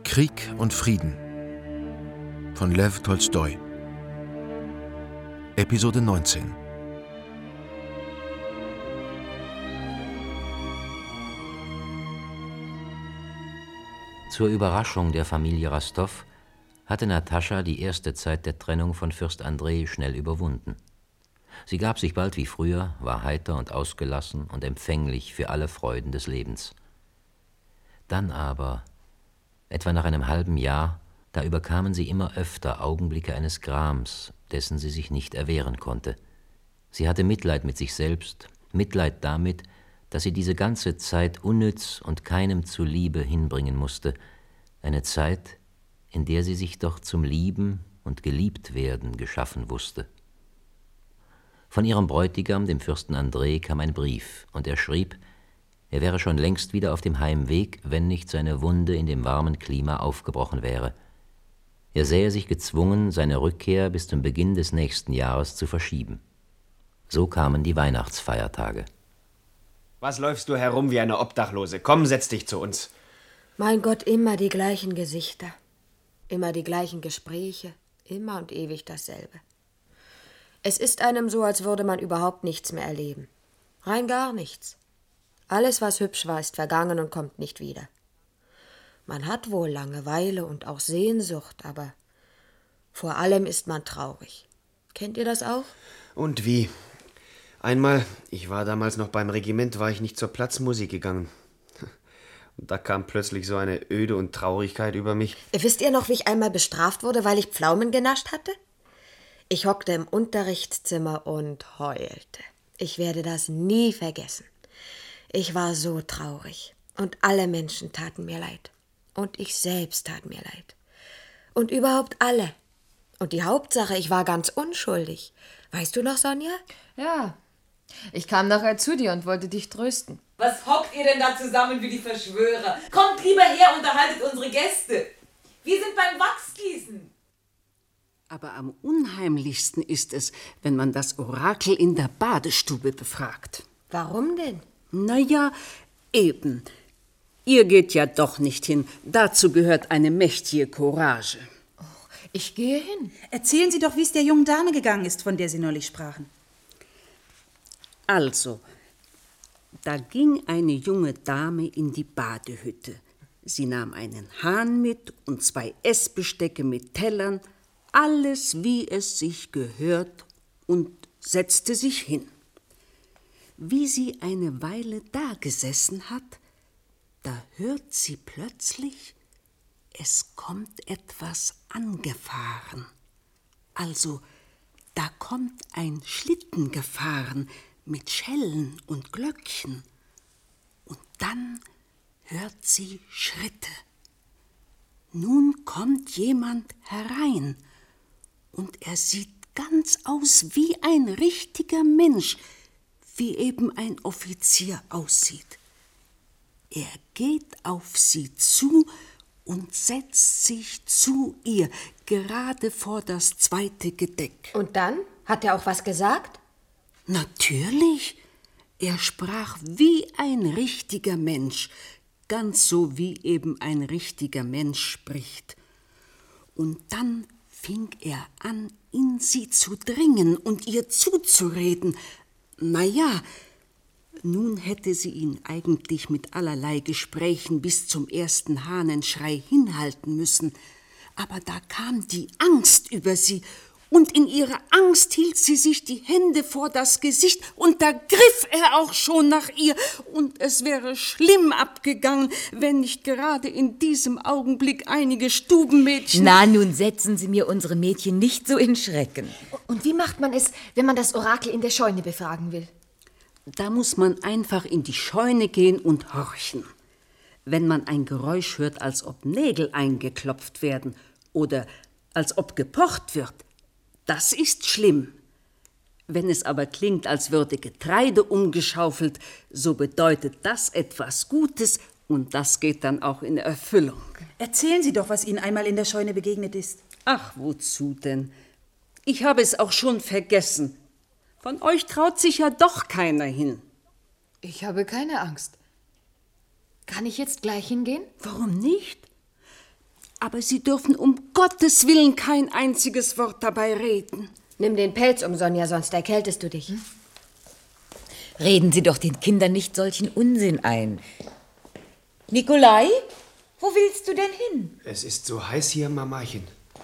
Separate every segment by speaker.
Speaker 1: Krieg und Frieden von Lew Tolstoi. Episode 19.
Speaker 2: Zur Überraschung der Familie Rastow hatte Natascha die erste Zeit der Trennung von Fürst Andrej schnell überwunden. Sie gab sich bald wie früher, war heiter und ausgelassen und empfänglich für alle Freuden des Lebens. Dann aber, etwa nach einem halben Jahr, da überkamen sie immer öfter Augenblicke eines Grams, dessen sie sich nicht erwehren konnte. Sie hatte Mitleid mit sich selbst, Mitleid damit, dass sie diese ganze Zeit unnütz und keinem zuliebe hinbringen musste, eine Zeit, in der sie sich doch zum Lieben und Geliebtwerden geschaffen wusste. Von ihrem Bräutigam, dem Fürsten Andrej, kam ein Brief, und er schrieb, er wäre schon längst wieder auf dem Heimweg, wenn nicht seine Wunde in dem warmen Klima aufgebrochen wäre. Er sähe sich gezwungen, seine Rückkehr bis zum Beginn des nächsten Jahres zu verschieben. So kamen die Weihnachtsfeiertage.
Speaker 3: Was läufst du herum wie eine Obdachlose? Komm, setz dich zu uns.
Speaker 4: Mein Gott, immer die gleichen Gesichter, immer die gleichen Gespräche, immer und ewig dasselbe. Es ist einem so, als würde man überhaupt nichts mehr erleben. Rein gar nichts. Alles, was hübsch war, ist vergangen und kommt nicht wieder. Man hat wohl Langeweile und auch Sehnsucht, aber vor allem ist man traurig. Kennt ihr das auch?
Speaker 3: Und wie? Einmal, ich war damals noch beim Regiment, war ich nicht zur Platzmusik gegangen. Und da kam plötzlich so eine Öde und Traurigkeit über mich.
Speaker 4: Wisst ihr noch, wie ich einmal bestraft wurde, weil ich Pflaumen genascht hatte? Ich hockte im Unterrichtszimmer und heulte. Ich werde das nie vergessen. Ich war so traurig. Und alle Menschen taten mir leid. Und ich selbst tat mir leid. Und überhaupt alle. Und die Hauptsache, ich war ganz unschuldig. Weißt du noch, Sonja?
Speaker 5: Ja. Ich kam nachher zu dir und wollte dich trösten.
Speaker 6: Was hockt ihr denn da zusammen wie die Verschwörer? Kommt lieber her, unterhaltet unsere Gäste. Wir sind beim Wachsgießen.
Speaker 7: Aber am unheimlichsten ist es, wenn man das Orakel in der Badestube befragt.
Speaker 4: Warum denn?
Speaker 7: Naja, eben. Ihr geht ja doch nicht hin. Dazu gehört eine mächtige Courage.
Speaker 5: Oh, ich gehe hin.
Speaker 8: Erzählen Sie doch, wie es der jungen Dame gegangen ist, von der Sie neulich sprachen.
Speaker 7: Also, da ging eine junge Dame in die Badehütte. Sie nahm einen Hahn mit und 2 Essbestecke mit Tellern, alles wie es sich gehört, und setzte sich hin. Wie sie eine Weile dagesessen hat, da hört sie plötzlich, es kommt etwas angefahren. Also, da kommt ein Schlitten gefahren mit Schellen und Glöckchen. Und dann hört sie Schritte. Nun kommt jemand herein, und er sieht ganz aus wie ein richtiger Mensch, wie eben ein Offizier aussieht. Er geht auf sie zu und setzt sich zu ihr, gerade vor das 2. Gedeck.
Speaker 4: Und dann? Hat er auch was gesagt?
Speaker 7: Natürlich. Er sprach wie ein richtiger Mensch, ganz so wie eben ein richtiger Mensch spricht. Und dann fing er an, in sie zu dringen und ihr zuzureden. Naja, nun hätte sie ihn eigentlich mit allerlei Gesprächen bis zum ersten Hahnenschrei hinhalten müssen. Aber da kam die Angst über sie, und in ihrer Angst hielt sie sich die Hände vor das Gesicht, und da griff er auch schon nach ihr, und es wäre schlimm abgegangen, wenn nicht gerade in diesem Augenblick einige Stubenmädchen...
Speaker 6: Na, nun setzen Sie mir unsere Mädchen nicht so in Schrecken.
Speaker 5: Und wie macht man es, wenn man das Orakel in der Scheune befragen will?
Speaker 7: Da muss man einfach in die Scheune gehen und horchen. Wenn man ein Geräusch hört, als ob Nägel eingeklopft werden oder als ob gepocht wird, das ist schlimm. Wenn es aber klingt, als würde Getreide umgeschaufelt, so bedeutet das etwas Gutes, und das geht dann auch in Erfüllung.
Speaker 8: Erzählen Sie doch, was Ihnen einmal in der Scheune begegnet ist.
Speaker 7: Ach, wozu denn? Ich habe es auch schon vergessen. Von euch traut sich ja doch keiner hin.
Speaker 5: Ich habe keine Angst. Kann ich jetzt gleich hingehen?
Speaker 7: Warum nicht? Aber Sie dürfen um Gottes Willen kein einziges Wort dabei reden.
Speaker 4: Nimm den Pelz um, Sonja, sonst erkältest du dich.
Speaker 9: Reden Sie doch den Kindern nicht solchen Unsinn ein. Nikolai, wo willst du denn hin?
Speaker 3: Es ist so heiß hier, Mamachen.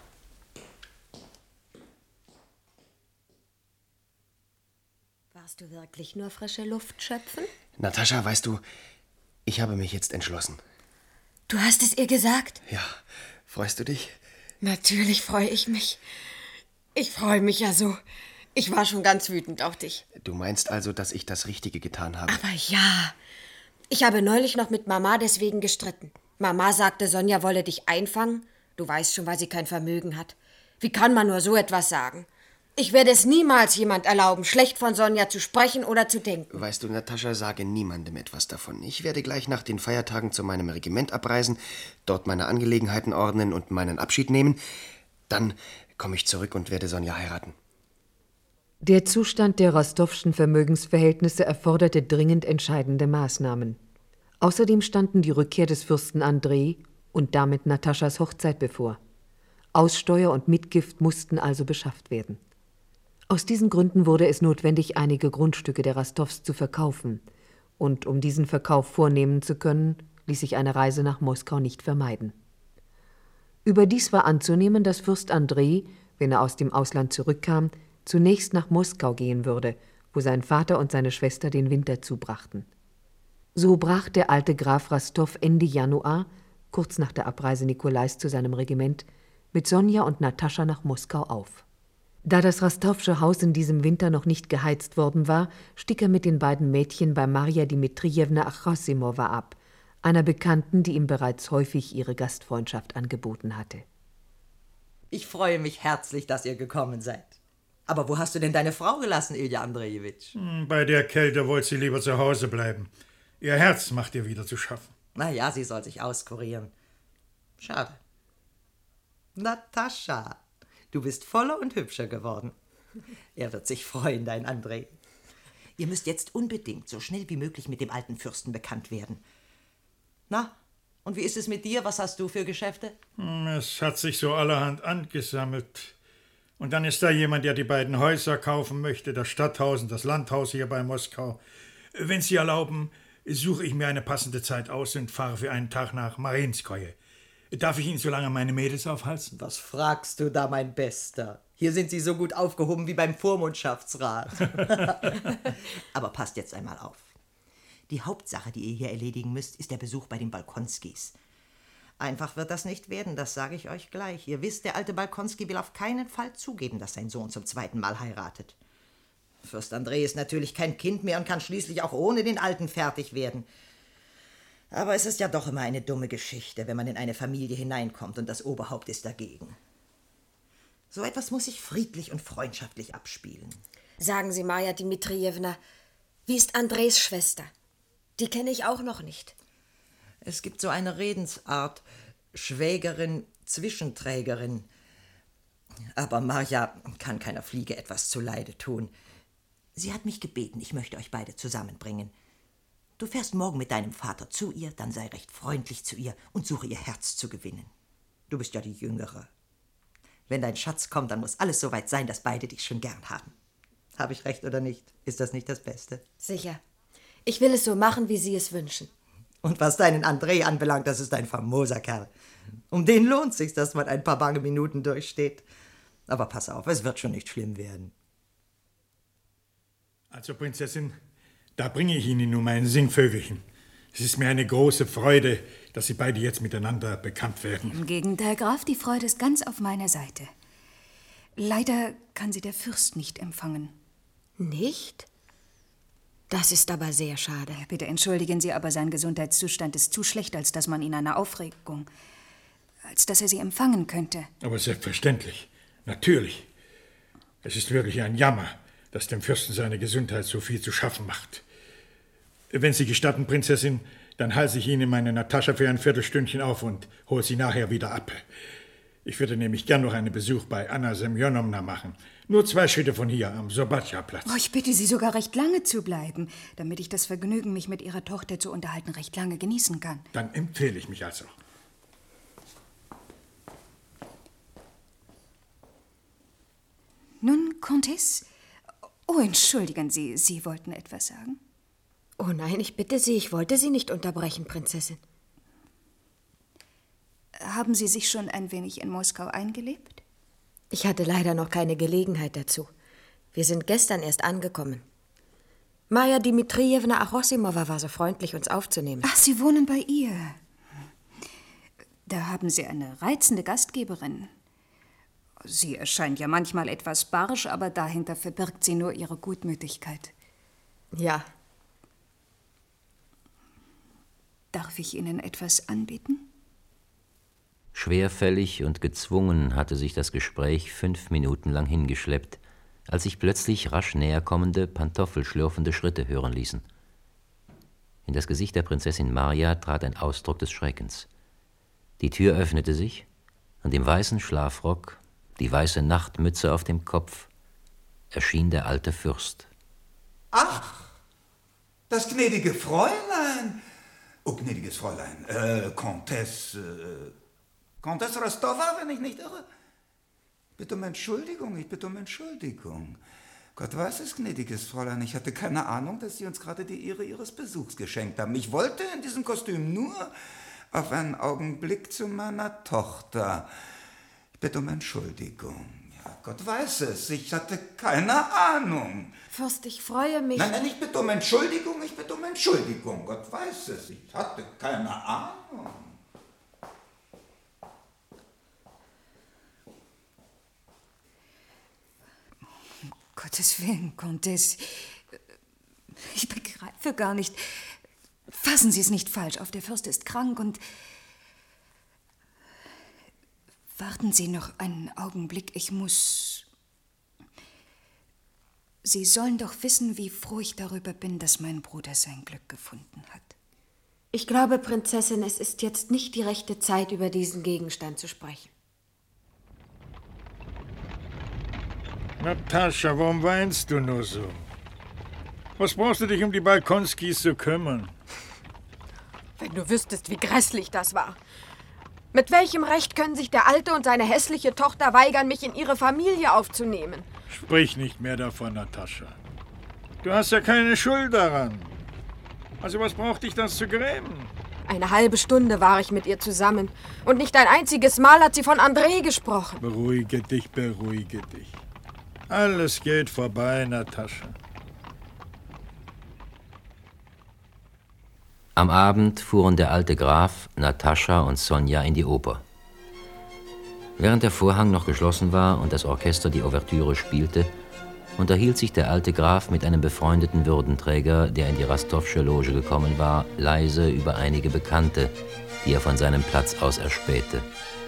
Speaker 4: Warst du wirklich nur frische Luft schöpfen?
Speaker 3: Natascha, weißt du, ich habe mich jetzt entschlossen.
Speaker 4: Du hast es ihr gesagt?
Speaker 3: Ja, freust du dich?
Speaker 4: Natürlich freue ich mich. Ich freue mich ja so. Ich war schon ganz wütend auf dich.
Speaker 3: Du meinst also, dass ich das Richtige getan habe?
Speaker 4: Aber ja. Ich habe neulich noch mit Mama deswegen gestritten. Mama sagte, Sonja wolle dich einfangen. Du weißt schon, weil sie kein Vermögen hat. Wie kann man nur so etwas sagen? Ich werde es niemals jemand erlauben, schlecht von Sonja zu sprechen oder zu denken.
Speaker 3: Weißt du, Natascha, sage niemandem etwas davon. Ich werde gleich nach den Feiertagen zu meinem Regiment abreisen, dort meine Angelegenheiten ordnen und meinen Abschied nehmen. Dann komme ich zurück und werde Sonja heiraten.
Speaker 10: Der Zustand der rostowschen Vermögensverhältnisse erforderte dringend entscheidende Maßnahmen. Außerdem standen die Rückkehr des Fürsten Andrei und damit Nataschas Hochzeit bevor. Aussteuer und Mitgift mussten also beschafft werden. Aus diesen Gründen wurde es notwendig, einige Grundstücke der Rastows zu verkaufen. Und um diesen Verkauf vornehmen zu können, ließ sich eine Reise nach Moskau nicht vermeiden. Überdies war anzunehmen, dass Fürst Andrei, wenn er aus dem Ausland zurückkam, zunächst nach Moskau gehen würde, wo sein Vater und seine Schwester den Winter zubrachten. So brach der alte Graf Rastow Ende Januar, kurz nach der Abreise Nikolais zu seinem Regiment, mit Sonja und Natascha nach Moskau auf. Da das Rastowsche Haus in diesem Winter noch nicht geheizt worden war, stieg er mit den beiden Mädchen bei Marja Dmitrijewna Achosimowa ab, einer Bekannten, die ihm bereits häufig ihre Gastfreundschaft angeboten hatte.
Speaker 11: Ich freue mich herzlich, dass ihr gekommen seid. Aber wo hast du denn deine Frau gelassen, Ilja Andrejewitsch?
Speaker 12: Bei der Kälte wollte sie lieber zu Hause bleiben. Ihr Herz macht ihr wieder zu schaffen.
Speaker 11: Na ja, sie soll sich auskurieren. Schade. Natascha, du bist voller und hübscher geworden. Er wird sich freuen, dein Andrei. Ihr müsst jetzt unbedingt so schnell wie möglich mit dem alten Fürsten bekannt werden. Na, und wie ist es mit dir? Was hast du für Geschäfte?
Speaker 12: Es hat sich so allerhand angesammelt. Und dann ist da jemand, der die beiden Häuser kaufen möchte, das Stadthaus und das Landhaus hier bei Moskau. Wenn Sie erlauben, suche ich mir eine passende Zeit aus und fahre für einen Tag nach Mariinskoje. Darf ich Ihnen so lange meine Mädels aufhalten?
Speaker 11: Was fragst du da, mein Bester? Hier sind sie so gut aufgehoben wie beim Vormundschaftsrat. Aber passt jetzt einmal auf. Die Hauptsache, die ihr hier erledigen müsst, ist der Besuch bei den Balkonskis. Einfach wird das nicht werden, das sage ich euch gleich. Ihr wisst, der alte Balkonski will auf keinen Fall zugeben, dass sein Sohn zum zweiten Mal heiratet. Fürst Andrei ist natürlich kein Kind mehr und kann schließlich auch ohne den Alten fertig werden. Aber es ist ja doch immer eine dumme Geschichte, wenn man in eine Familie hineinkommt und das Oberhaupt ist dagegen. So etwas muss sich friedlich und freundschaftlich abspielen.
Speaker 4: Sagen Sie, Marja Dmitrijewna, wie ist Andres Schwester? Die kenne ich auch noch nicht.
Speaker 11: Es gibt so eine Redensart, Schwägerin, Zwischenträgerin. Aber Marja kann keiner Fliege etwas zuleide tun. Sie hat mich gebeten, ich möchte euch beide zusammenbringen. Du fährst morgen mit deinem Vater zu ihr, dann sei recht freundlich zu ihr und suche ihr Herz zu gewinnen. Du bist ja die Jüngere. Wenn dein Schatz kommt, dann muss alles so weit sein, dass beide dich schon gern haben. Habe ich recht oder nicht? Ist das nicht das Beste?
Speaker 4: Sicher. Ich will es so machen, wie Sie es wünschen.
Speaker 11: Und was deinen Andrei anbelangt, das ist ein famoser Kerl. Um den lohnt sich's, dass man ein paar bange Minuten durchsteht. Aber pass auf, es wird schon nicht schlimm werden.
Speaker 12: Also, Prinzessin, da bringe ich Ihnen nun mein Singvögelchen. Es ist mir eine große Freude, dass Sie beide jetzt miteinander bekannt werden.
Speaker 13: Im Gegenteil, Graf, die Freude ist ganz auf meiner Seite. Leider kann sie der Fürst nicht empfangen.
Speaker 4: Nicht? Das ist aber sehr schade.
Speaker 13: Bitte entschuldigen Sie, aber sein Gesundheitszustand ist zu schlecht, als dass man ihn einer Aufregung, als dass er sie empfangen könnte.
Speaker 12: Aber selbstverständlich, natürlich. Es ist wirklich ein Jammer, dass dem Fürsten seine Gesundheit so viel zu schaffen macht. Wenn Sie gestatten, Prinzessin, dann halte ich Ihnen meine Natascha für ein Viertelstündchen auf und hole sie nachher wieder ab. Ich würde nämlich gern noch einen Besuch bei Anna Semjonovna machen. Nur 2 Schritte von hier, am Sobatja-Platz.
Speaker 13: Oh, ich bitte Sie sogar recht lange zu bleiben, damit ich das Vergnügen, mich mit Ihrer Tochter zu unterhalten, recht lange genießen kann.
Speaker 12: Dann empfehle ich mich also.
Speaker 13: Comtesse? Oh, entschuldigen Sie, Sie wollten etwas sagen?
Speaker 4: Oh nein, ich bitte Sie, ich wollte Sie nicht unterbrechen, Prinzessin.
Speaker 13: Haben Sie sich schon ein wenig in Moskau eingelebt?
Speaker 4: Ich hatte leider noch keine Gelegenheit dazu. Wir sind gestern erst angekommen. Maja Dmitrijewna Achosimova war so freundlich, uns aufzunehmen.
Speaker 13: Ach, Sie wohnen bei ihr. Da haben Sie eine reizende Gastgeberin. Sie erscheint ja manchmal etwas barsch, aber dahinter verbirgt sie nur ihre Gutmütigkeit.
Speaker 4: Ja.
Speaker 13: Darf ich Ihnen etwas anbieten?
Speaker 2: Schwerfällig und gezwungen hatte sich das Gespräch 5 Minuten lang hingeschleppt, als sich plötzlich rasch näherkommende, pantoffelschlürfende Schritte hören ließen. In das Gesicht der Prinzessin Marja trat ein Ausdruck des Schreckens. Die Tür öffnete sich, und im weißen Schlafrock, die weiße Nachtmütze auf dem Kopf, erschien der alte Fürst.
Speaker 14: Ach, das gnädige Fräulein. Oh, gnädiges Fräulein, Comtesse Rostova, wenn ich nicht irre. Bitte um Entschuldigung, ich bitte um Entschuldigung. Gott weiß es, gnädiges Fräulein, ich hatte keine Ahnung, dass Sie uns gerade die Ehre Ihres Besuchs geschenkt haben. Ich wollte in diesem Kostüm nur auf einen Augenblick zu meiner Tochter. Ich bitte um Entschuldigung. Ja, Gott weiß es, ich hatte keine Ahnung.
Speaker 4: Fürst, ich freue mich.
Speaker 14: Nein, ich bitte um Entschuldigung, ich bitte um Entschuldigung. Gott weiß es, ich hatte keine Ahnung.
Speaker 13: Um Gottes Willen, Comtesse. Ich begreife gar nicht. Fassen Sie es nicht falsch auf, der Fürst ist krank und... Warten Sie noch einen Augenblick, ich muss... Sie sollen doch wissen, wie froh ich darüber bin, dass mein Bruder sein Glück gefunden hat.
Speaker 4: Ich glaube, Prinzessin, es ist jetzt nicht die rechte Zeit, über diesen Gegenstand zu sprechen.
Speaker 12: Natascha, warum weinst du nur so? Was brauchst du dich um die Balkonskis zu kümmern?
Speaker 15: Wenn du wüsstest, wie grässlich das war. Mit welchem Recht können sich der Alte und seine hässliche Tochter weigern, mich in ihre Familie aufzunehmen?
Speaker 12: Sprich nicht mehr davon, Natascha. Du hast ja keine Schuld daran. Also was braucht dich das zu grämen?
Speaker 15: Eine halbe Stunde war ich mit ihr zusammen. Und nicht ein einziges Mal hat sie von André gesprochen.
Speaker 12: Beruhige dich, beruhige dich. Alles geht vorbei, Natascha.
Speaker 2: Am Abend fuhren der alte Graf, Natascha und Sonja in die Oper. Während der Vorhang noch geschlossen war und das Orchester die Ouvertüre spielte, unterhielt sich der alte Graf mit einem befreundeten Würdenträger, der in die Rostowsche Loge gekommen war, leise über einige Bekannte, die er von seinem Platz aus erspähte.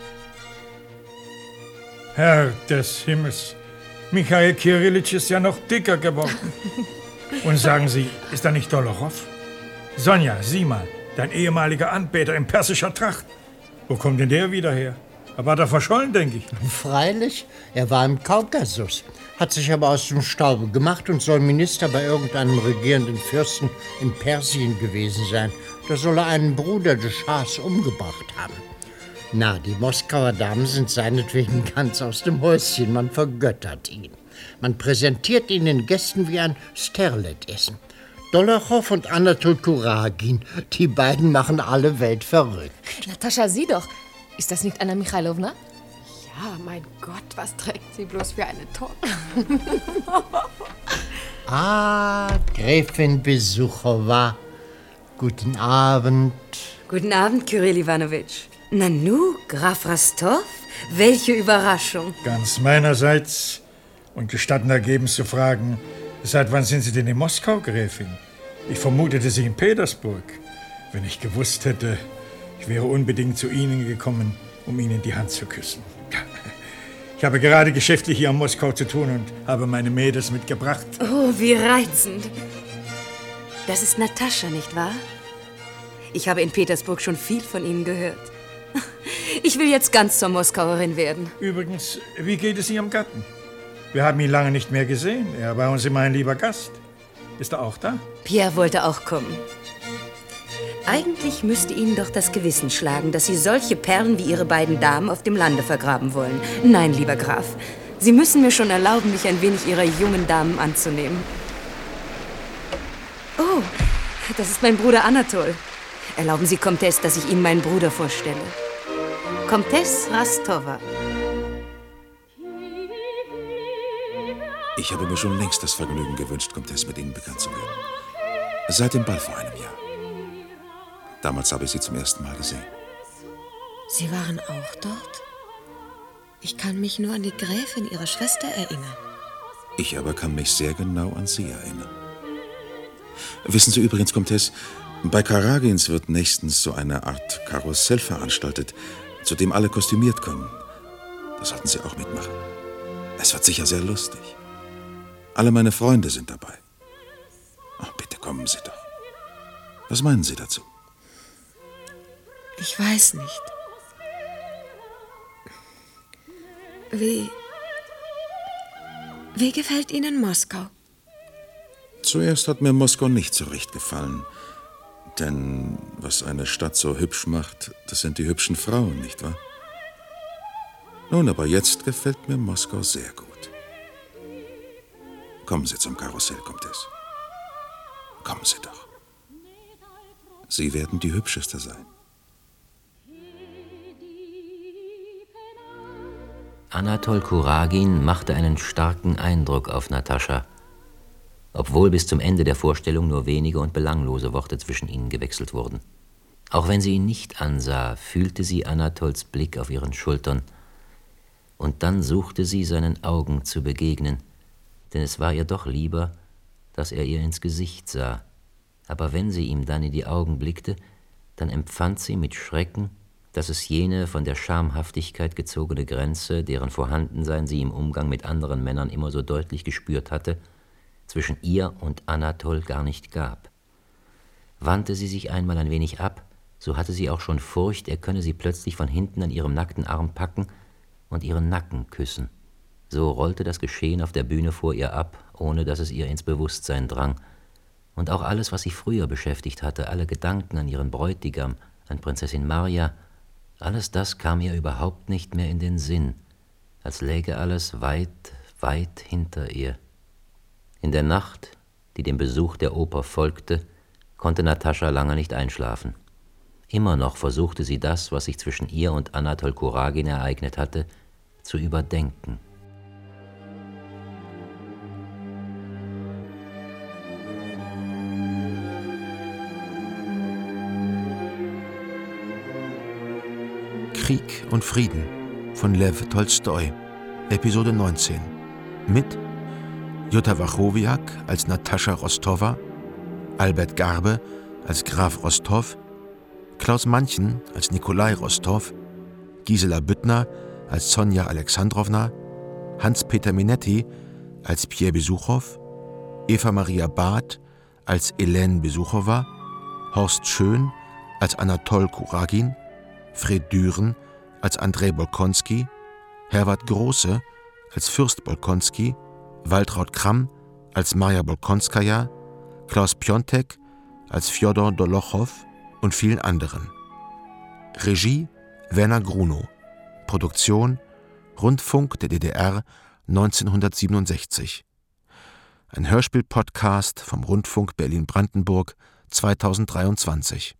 Speaker 12: Herr des Himmels, Michail Kirillitsch ist ja noch dicker geworden. Und sagen Sie, ist da nicht Dolochow? Sonja, sieh mal, dein ehemaliger Anbeter in persischer Tracht. Wo kommt denn der wieder her? Er war da verschollen, denke ich.
Speaker 16: Freilich, er war im Kaukasus, hat sich aber aus dem Staube gemacht und soll Minister bei irgendeinem regierenden Fürsten in Persien gewesen sein. Da soll er einen Bruder des Schahs umgebracht haben. Na, die Moskauer Damen sind seinetwegen ganz aus dem Häuschen, man vergöttert ihn. Man präsentiert ihn den Gästen wie ein Sterlet-Essen. Dolochow und Anatol Kuragin, die beiden machen alle Welt verrückt.
Speaker 17: Natascha, sieh doch. Ist das nicht Anna Michailowna?
Speaker 15: Ja, mein Gott, was trägt sie bloß für eine Tochter?
Speaker 16: Ah, Gräfin Besuchowa. Guten Abend.
Speaker 9: Guten Abend, Kyrill Iwanowitsch. Nanu, Graf Rostov? Welche Überraschung.
Speaker 12: Ganz meinerseits. Und gestatten ergebens zu fragen, seit wann sind Sie denn in Moskau, Gräfin? Ich vermutete Sie in Petersburg. Wenn ich gewusst hätte, ich wäre unbedingt zu Ihnen gekommen, um Ihnen die Hand zu küssen. Ich habe gerade geschäftlich hier in Moskau zu tun und habe meine Mädels mitgebracht.
Speaker 9: Oh, wie reizend. Das ist Natascha, nicht wahr? Ich habe in Petersburg schon viel von Ihnen gehört. Ich will jetzt ganz zur Moskauerin werden.
Speaker 12: Übrigens, wie geht es Ihrem Gatten? Wir haben ihn lange nicht mehr gesehen. Er war uns immer ein lieber Gast. Ist er auch da?
Speaker 9: Pierre wollte auch kommen. Eigentlich müsste Ihnen doch das Gewissen schlagen, dass Sie solche Perlen wie Ihre beiden Damen auf dem Lande vergraben wollen. Nein, lieber Graf, Sie müssen mir schon erlauben, mich ein wenig Ihrer jungen Damen anzunehmen. Oh, das ist mein Bruder Anatol. Erlauben Sie, Comtesse, dass ich Ihnen meinen Bruder vorstelle. Comtesse Rostova.
Speaker 18: Ich habe mir schon längst das Vergnügen gewünscht, Comtesse, mit Ihnen bekannt zu werden. Seit dem Ball vor einem Jahr. Damals habe ich Sie zum ersten Mal gesehen.
Speaker 4: Sie waren auch dort? Ich kann mich nur an die Gräfin, Ihre Schwester, erinnern.
Speaker 18: Ich aber kann mich sehr genau an Sie erinnern. Wissen Sie übrigens, Comtesse, bei Karagins wird nächstens so eine Art Karussell veranstaltet, zu dem alle kostümiert kommen. Da sollten Sie auch mitmachen. Es wird sicher sehr lustig. Alle meine Freunde sind dabei. Oh, bitte kommen Sie doch. Was meinen Sie dazu?
Speaker 4: Ich weiß nicht. Wie gefällt Ihnen Moskau?
Speaker 18: Zuerst hat mir Moskau nicht so recht gefallen. Denn was eine Stadt so hübsch macht, das sind die hübschen Frauen, nicht wahr? Nun, aber jetzt gefällt mir Moskau sehr gut. Kommen Sie zum Karussell, Comtesse. Kommen Sie doch. Sie werden die Hübscheste sein.
Speaker 2: Anatol Kuragin machte einen starken Eindruck auf Natascha, obwohl bis zum Ende der Vorstellung nur wenige und belanglose Worte zwischen ihnen gewechselt wurden. Auch wenn sie ihn nicht ansah, fühlte sie Anatols Blick auf ihren Schultern, und dann suchte sie, seinen Augen zu begegnen, denn es war ihr doch lieber, dass er ihr ins Gesicht sah. Aber wenn sie ihm dann in die Augen blickte, dann empfand sie mit Schrecken, dass es jene von der Schamhaftigkeit gezogene Grenze, deren Vorhandensein sie im Umgang mit anderen Männern immer so deutlich gespürt hatte, zwischen ihr und Anatol gar nicht gab. Wandte sie sich einmal ein wenig ab, so hatte sie auch schon Furcht, er könne sie plötzlich von hinten an ihrem nackten Arm packen und ihren Nacken küssen. So rollte das Geschehen auf der Bühne vor ihr ab, ohne dass es ihr ins Bewusstsein drang. Und auch alles, was sie früher beschäftigt hatte, alle Gedanken an ihren Bräutigam, an Prinzessin Marja, alles das kam ihr überhaupt nicht mehr in den Sinn, als läge alles weit, weit hinter ihr. In der Nacht, die dem Besuch der Oper folgte, konnte Natascha lange nicht einschlafen. Immer noch versuchte sie das, was sich zwischen ihr und Anatol Kuragin ereignet hatte, zu überdenken.
Speaker 1: Krieg und Frieden von Lew Tolstoi, Episode 19. Mit Jutta Wachowiak als Natascha Rostova, Albert Garbe als Graf Rostow, Klaus Manchen als Nikolai Rostow, Gisela Büttner als Sonja Alexandrowna, Hans-Peter Minetti als Pierre Besuchow, Eva-Maria Barth als Helene Besuchowa, Horst Schön als Anatol Kuragin, Fred Düren als Andrei Bolkonski, Herwart Große als Fürst Bolkonski, Waltraud Kramm als Marja Bolkonskaja, Klaus Piontek als Fjodor Dolochow und vielen anderen. Regie Werner Grunow. Produktion Rundfunk der DDR 1967. Ein Hörspiel-Podcast vom Rundfunk Berlin-Brandenburg 2023.